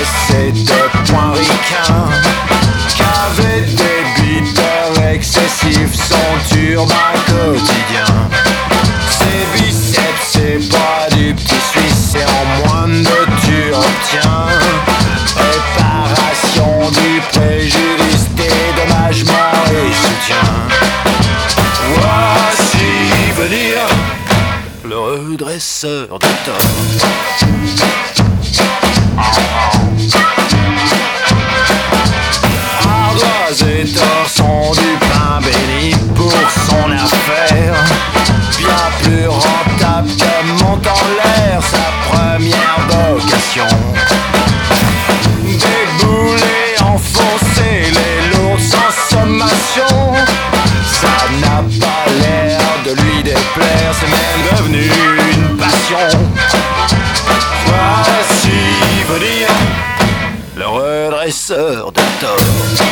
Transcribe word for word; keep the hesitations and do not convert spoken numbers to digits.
assez de points ricains, qu'avec des débiteurs excessifs, son turban quotidien. Ses biceps, c'est pas du petit suisse, et en moins de tu obtiens réparation du préjudice, dédommagement et soutien. Voici venir le redresseur de tort. Ardoise et tort sont du pain béni pour son affaire, bien plus rentable que monte en l'air sa première vocation. Débouler, enfoncer les lourdes sans sommation, ça n'a pas l'air de lui déplaire, c'est même devenu une passion. Voici venir le redresseur de tort.